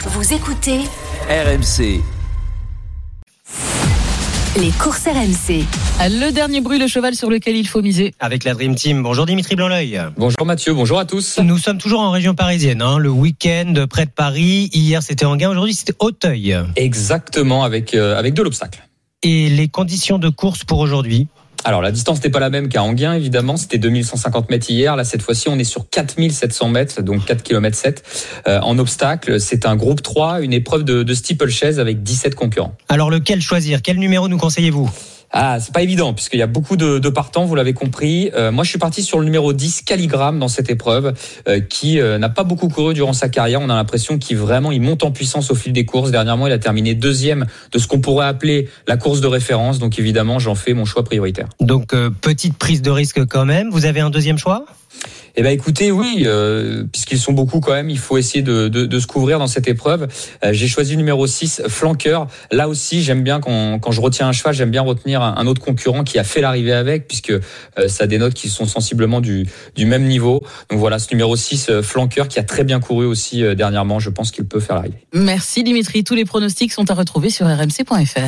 Vous écoutez RMC. Les courses RMC. Le dernier bruit, le cheval sur lequel il faut miser. Avec la Dream Team. Bonjour Dimitri Blanc-L'Oeil. Bonjour Mathieu, bonjour à tous. Nous sommes toujours en région parisienne, le week-end près de Paris. Hier c'était Enghien, aujourd'hui c'était Auteuil. Exactement, avec de l'obstacle. Et les conditions de course pour aujourd'hui? Alors la distance n'est pas la même qu'à Enghien évidemment, c'était 2150 mètres hier, là cette fois-ci on est sur 4700 mètres, donc 4 km 7 en obstacle. C'est un groupe 3, une épreuve de steeplechase avec 17 concurrents. Alors lequel choisir? Quel numéro nous conseillez-vous? C'est pas évident puisqu'il y a beaucoup de partants, vous l'avez compris. Moi, je suis parti sur le numéro 10, Calligramme, dans cette épreuve, qui n'a pas beaucoup couru durant sa carrière. On a l'impression qu'il monte en puissance au fil des courses. Dernièrement, il a terminé deuxième de ce qu'on pourrait appeler la course de référence. Donc évidemment, j'en fais mon choix prioritaire. Donc petite prise de risque quand même. Vous avez un deuxième choix? Eh ben écoutez, oui, puisqu'ils sont beaucoup quand même, il faut essayer de se couvrir dans cette épreuve. J'ai choisi le numéro 6, Flanqueur. Là aussi, j'aime bien quand je retiens un cheval, j'aime bien retenir un autre concurrent qui a fait l'arrivée avec, puisque ça dénote qu'ils sont sensiblement du même niveau. Donc voilà, ce numéro 6, Flanqueur, qui a très bien couru aussi dernièrement. Je pense qu'il peut faire l'arrivée. Merci Dimitri. Tous les pronostics sont à retrouver sur rmc.fr.